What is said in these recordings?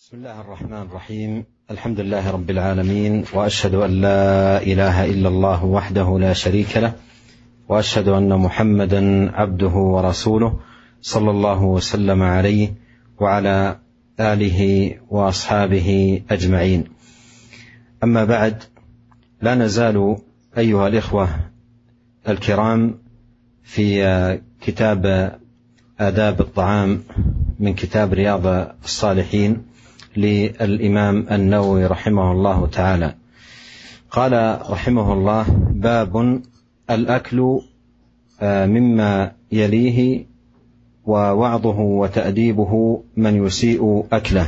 بسم الله الرحمن الرحيم. الحمد لله رب العالمين، وأشهد أن لا إله إلا الله وحده لا شريك له، وأشهد أن محمدا عبده ورسوله صلى الله وسلم عليه وعلى آله وأصحابه أجمعين. أما بعد، لا نزال أيها الإخوة الكرام في كتاب آداب الطعام من كتاب رياض الصالحين للإمام النووي رحمه الله تعالى. قال رحمه الله: باب الأكل مما يليه ووعظه وتأديبه من يسيء أكله.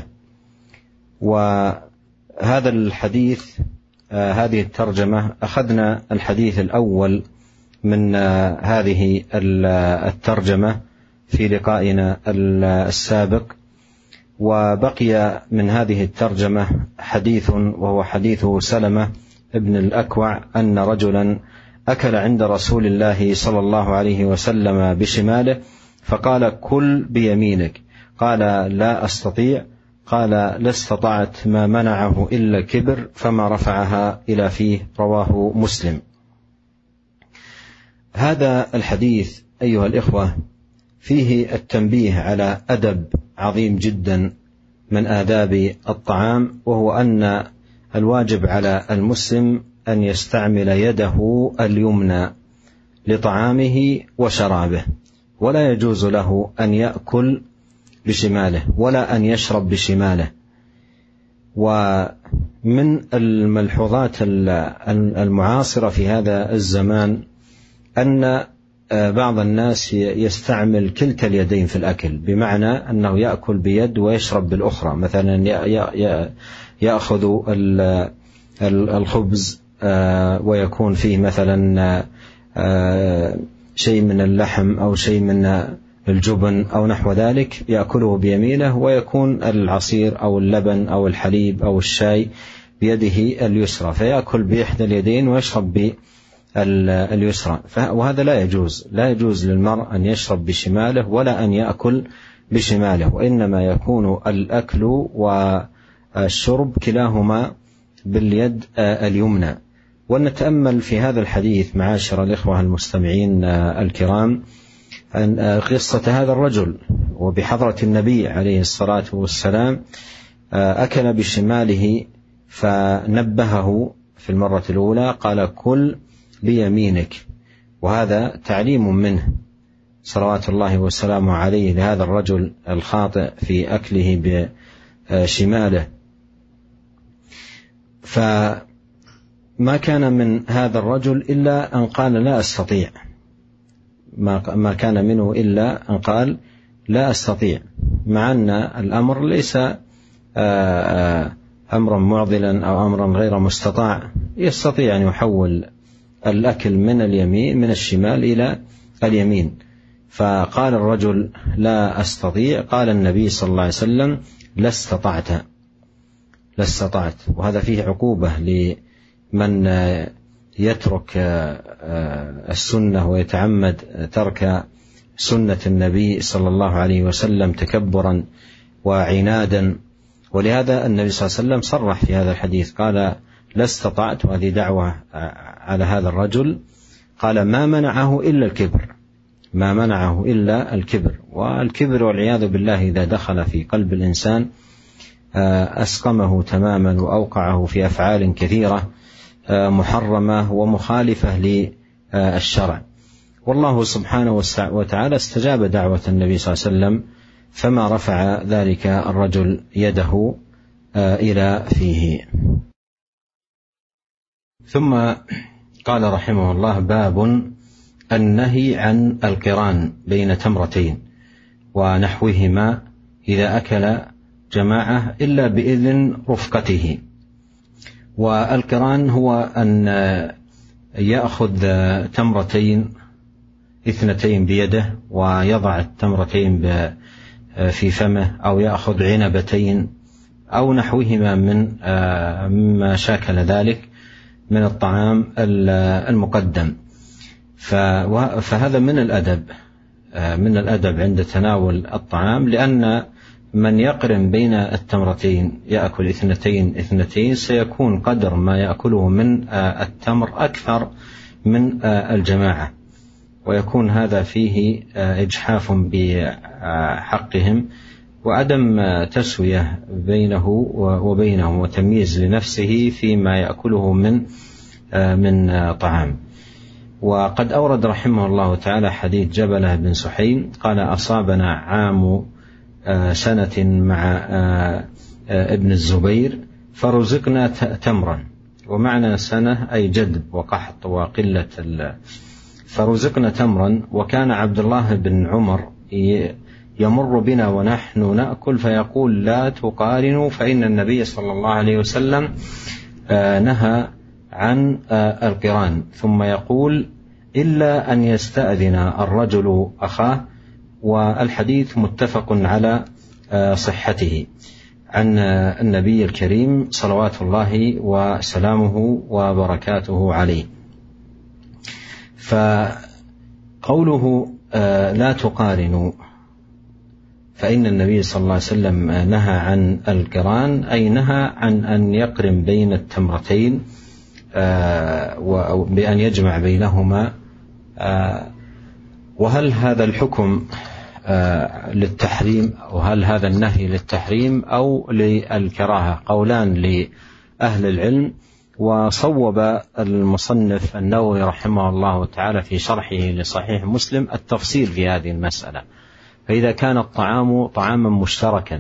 وهذا الحديث، هذه الترجمة، أخذنا الحديث الأول من هذه الترجمة في لقائنا السابق، وبقي من هذه الترجمة حديث، وهو حديث سلمة ابن الأكوع أن رجلا أكل عند رسول الله صلى الله عليه وسلم بشماله فقال: كل بيمينك. قال: لا أستطيع. قال: لا استطعت، ما منعه إلا الكبر، فما رفعها إلى فيه. رواه مسلم. هذا الحديث أيها الإخوة فيه التنبيه على أدب عظيم جدا من آداب الطعام، وهو أن الواجب على المسلم أن يستعمل يده اليمنى لطعامه وشرابه، ولا يجوز له أن يأكل بشماله ولا أن يشرب بشماله. ومن الملحوظات المعاصرة في هذا الزمان أن بعض الناس يستعمل كلتا اليدين في الأكل، بمعنى أنه يأكل بيد ويشرب بالأخرى. مثلا يأخذ الخبز ويكون فيه مثلا شيء من اللحم أو شيء من الجبن أو نحو ذلك، يأكله بيمينه، ويكون العصير أو اللبن أو الحليب أو الشاي بيده اليسرى، فيأكل بإحدى اليدين ويشرب اليسرى. وهذا لا يجوز. لا يجوز للمرء أن يشرب بشماله ولا أن يأكل بشماله، وإنما يكون الأكل والشرب كلاهما باليد اليمنى. ونتأمل في هذا الحديث معاشر الإخوة المستمعين الكرام قصة هذا الرجل، وبحضرة النبي عليه الصلاة والسلام أكل بشماله فنبهه في المرة الأولى، قال: كل بيمينك. وهذا تعليم منه صلوات الله وسلامه عليه لهذا الرجل الخاطئ في أكله بشماله. فما كان من هذا الرجل إلا أن قال: لا أستطيع. ما كان منه إلا أن قال: لا أستطيع، مع أن الأمر ليس أمرا معضلا أو أمرا غير مستطاع. يستطيع أن يحول الأكل من الشمال إلى اليمين. فقال الرجل: لا أستطيع. قال النبي صلى الله عليه وسلم: لا استطعت. وهذا فيه عقوبة لمن يترك السنة ويتعمد ترك سنة النبي صلى الله عليه وسلم تكبرا وعنادا. ولهذا النبي صلى الله عليه وسلم صرح في هذا الحديث، قال: لا استطعت، وهذه دعوة على هذا الرجل. قال: ما منعه إلا الكبر. ما منعه إلا الكبر. والكبر والعياذ بالله إذا دخل في قلب الإنسان أسقمه تماما، وأوقعه في أفعال كثيرة محرمة ومخالفة للشرع. والله سبحانه وتعالى استجاب دعوة النبي صلى الله عليه وسلم، فما رفع ذلك الرجل يده إلى فيه. ثم قال رحمه الله: باب النهي عن القران بين تمرتين ونحوهما إذا أكل جماعة إلا بإذن رفقته. والقران هو أن يأخذ تمرتين اثنتين بيده ويضع التمرتين في فمه، أو يأخذ عنبتين أو نحوهما مما شاكل ذلك من الطعام المقدم. فهذا من الأدب عند تناول الطعام، لأن من يقرن بين التمرتين يأكل اثنتين سيكون قدر ما يأكله من التمر أكثر من الجماعة، ويكون هذا فيه إجحاف بحقهم وعدم تسوية بينه وبينهم وتمييز لنفسه فيما يأكله من طعام. وقد أورد رحمه الله تعالى حديث جبلة بن سحيم قال: أصابنا عام سنة مع ابن الزبير فرزقنا تمرا، ومعنى سنة أي جدب وقحط وقلة فرزقنا تمرا، وكان عبد الله بن عمر يمر بنا ونحن نأكل فيقول: لا تقارنوا، فإن النبي صلى الله عليه وسلم نهى عن القران، ثم يقول: إلا أن يستأذن الرجل أخاه. والحديث متفق على صحته عن النبي الكريم صلوات الله وسلامه وبركاته عليه. فقوله لا تقارنوا، فإن النبي صلى الله عليه وسلم نهى عن القران، أي نهى عن أن يقرن بين التمرتين بأن يجمع بينهما. وهل هذا الحكم للتحريم، وهل هذا النهي للتحريم أو للكراهة؟ قولان لأهل العلم، وصوب المصنف النووي رحمه الله تعالى في شرحه لصحيح مسلم التفصيل في هذه المسألة. فإذا كان الطعام طعاما مشتركا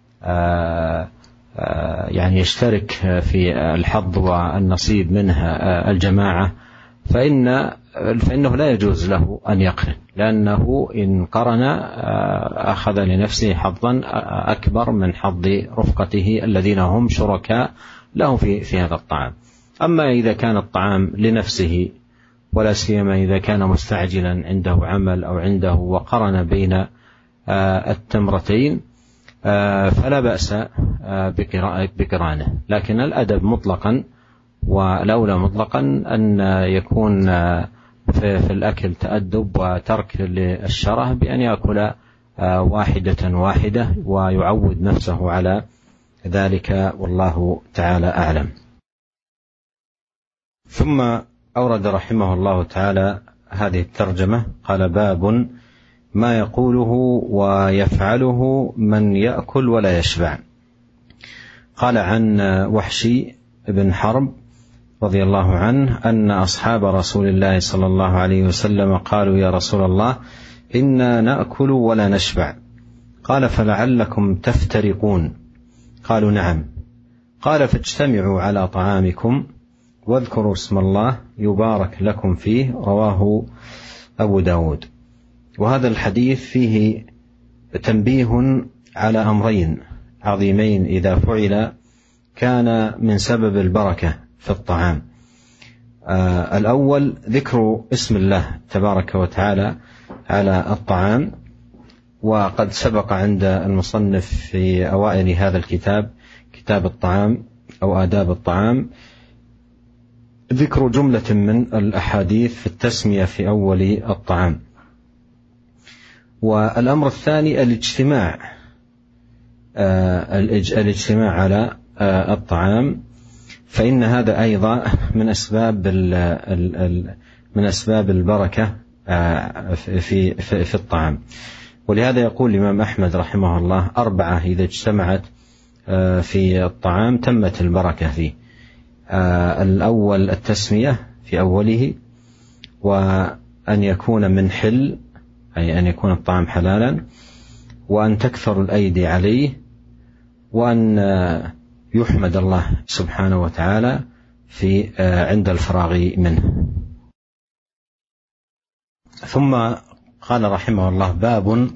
يعني يشترك في الحظ والنصيب منها الجماعة، فإنه لا يجوز له أن يقرن، لأنه إن قرن أخذ لنفسه حظا أكبر من حظ رفقته الذين هم شركاء له في هذا الطعام. أما إذا كان الطعام لنفسه، ولا سيما إذا كان مستعجلا عنده عمل أو عنده وقرن بين التمرتين، فلا بأس بقرانه. لكن الأدب مطلقا والأولى مطلقا أن يكون في الأكل تأدب وترك للشره بأن يأكل واحدة ويعود نفسه على ذلك، والله تعالى أعلم. ثم أورد رحمه الله تعالى هذه الترجمة، قال: باب ما يقوله ويفعله من يأكل ولا يشبع. قال عن وحشي بن حرب رضي الله عنه أن أصحاب رسول الله صلى الله عليه وسلم قالوا: يا رسول الله، إنا نأكل ولا نشبع. قال: فلعلكم تفترقون. قالوا: نعم. قال: فاجتمعوا على طعامكم واذكروا اسم الله يبارك لكم فيه. رواه أبو داود. وهذا الحديث فيه تنبيه على أمرين عظيمين إذا فعل كان من سبب البركة في الطعام. الأول ذكر اسم الله تبارك وتعالى على الطعام، وقد سبق عند المصنف في أوائل هذا الكتاب، كتاب الطعام أو آداب الطعام، ذكر جملة من الأحاديث في التسمية في أول الطعام. والأمر الثاني الاجتماع على الطعام، فإن هذا أيضا من أسباب البركة في الطعام. ولهذا يقول الإمام أحمد رحمه الله: 4 إذا اجتمعت في الطعام تمت البركة فيه. الأول التسمية في أوله، وأن يكون من حل، أي أن يكون الطعام حلالا، وأن تكثر الأيدي عليه، وأن يحمد الله سبحانه وتعالى عند الفراغ منه. ثم قال رحمه الله: باب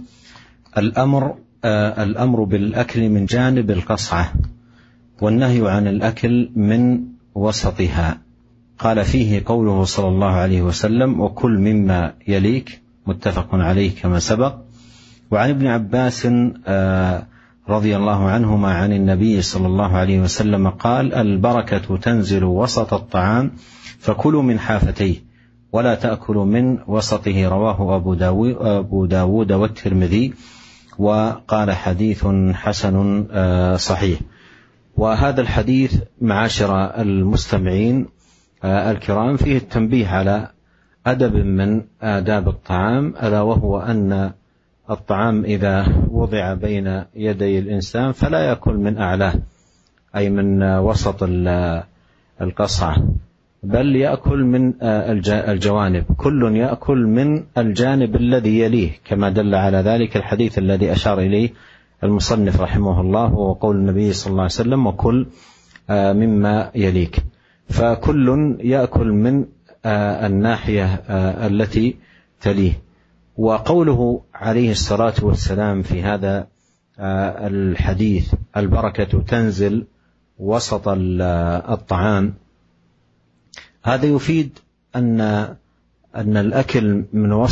الأمر بالأكل من جانب القصعة، والنهي عن الأكل من وسطها. قال: فيه قوله صلى الله عليه وسلم: وكل مما يليك، متفق عليه كما سبق. وعن ابن عباس رضي الله عنهما عن النبي صلى الله عليه وسلم قال: البركة تنزل وسط الطعام، فكلوا من حافتيه ولا تأكلوا من وسطه. رواه أبو داود والترمذي. وقال حديث حسن صحيح. وهذا الحديث معاشر المستمعين الكرام فيه التنبيه على أدب من آداب الطعام، ألا وهو أن الطعام إذا وضع بين يدي الإنسان فلا يأكل من أعلاه أي من وسط القصعة، بل يأكل من الجوانب، كل يأكل من الجانب الذي يليه، كما دل على ذلك الحديث الذي أشار إليه المصنف رحمه الله، وقول النبي صلى الله عليه وسلم: وكل مما يليك. فكل يأكل من الناحية التي تليه. وقوله عليه الصلاة والسلام في هذا الحديث: البركة تنزل وسط الطعام، هذا يفيد أن الأكل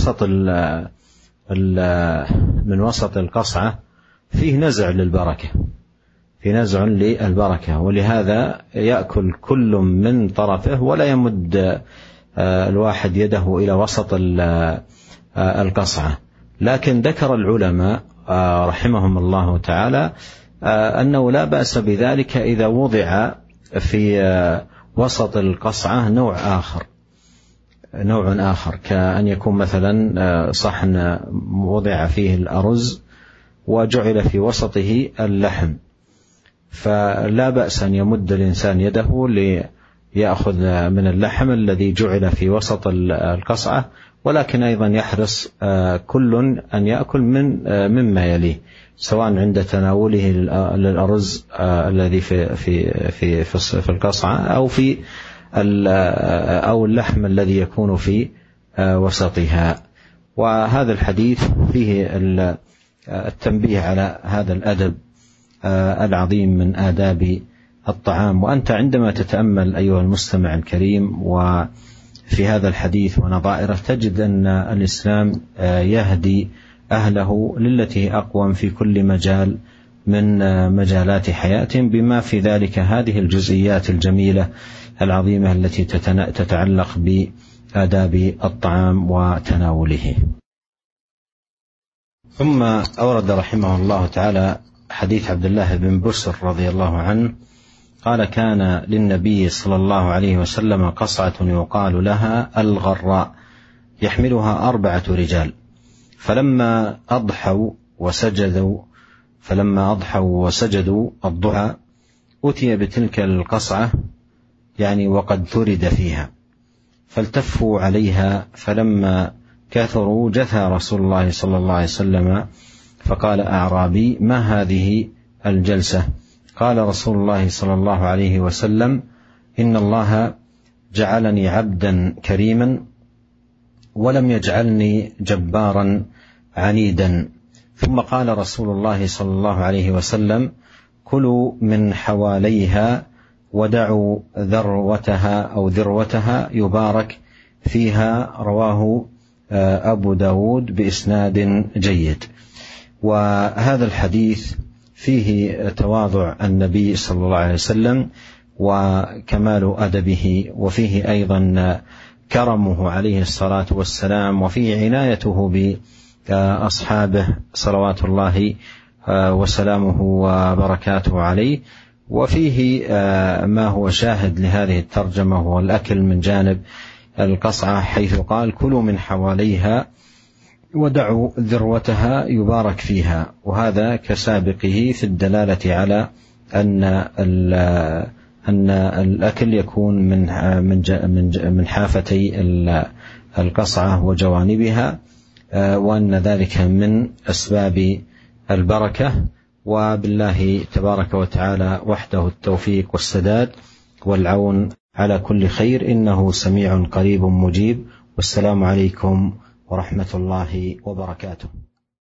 من وسط القصعة فيه نزع للبركة، في نزع للبركة، ولهذا يأكل كل من طرفه ولا يمد الواحد يده إلى وسط القصعة. لكن ذكر العلماء رحمهم الله تعالى أنه لا بأس بذلك إذا وضع في وسط القصعة نوع آخر، كأن يكون مثلا صحن وضع فيه الأرز وجعل في وسطه اللحم، فلا بأس أن يمد الإنسان يده ليأخذ من اللحم الذي جعل في وسط القصعة، ولكن أيضا يحرص كل أن يأكل مما يليه، سواء عند تناوله للأرز الذي في القصعة أو اللحم الذي يكون في وسطها. وهذا الحديث فيه التنبيه على هذا الأدب العظيم من آداب الطعام. وأنت عندما تتأمل أيها المستمع الكريم وفي هذا الحديث ونظائره تجد أن الإسلام يهدي أهله للتي أقوم في كل مجال من مجالات حياتهم، بما في ذلك هذه الجزئيات الجميلة العظيمة التي تتعلق بآداب الطعام وتناوله. ثم أورد رحمه الله تعالى حديث عبد الله بن بسر رضي الله عنه قال: كان للنبي صلى الله عليه وسلم قصعة يقال لها الغراء يحملها 4 رجال، فلما أضحوا وسجدوا الضحى أتي بتلك القصعة وقد ثرد فيها، فالتفوا عليها، فلما كثروا جثى رسول الله صلى الله عليه وسلم فقال أعرابي: ما هذه الجلسة؟ قال رسول الله صلى الله عليه وسلم: إن الله جعلني عبدا كريما ولم يجعلني جبارا عنيدا. ثم قال رسول الله صلى الله عليه وسلم: كلوا من حواليها ودعوا ذروتها يبارك فيها. رواه أبو داود بإسناد جيد. وهذا الحديث فيه تواضع النبي صلى الله عليه وسلم وكمال أدبه، وفيه أيضا كرمه عليه الصلاة والسلام، وفيه عنايته بأصحابه صلوات الله وسلامه وبركاته عليه، وفيه ما هو شاهد لهذه الترجمة هو الأكل من جانب القصعة، حيث قال: كلوا من حواليها ودعوا ذروتها يبارك فيها. وهذا كسابقه في الدلالة على أن الأكل يكون من حافتي القصعة وجوانبها، وأن ذلك من أسباب البركة. وبالله تبارك وتعالى وحده التوفيق والسداد والعون على كل خير، إنه سميع قريب مجيب. والسلام عليكم ورحمة الله وبركاته.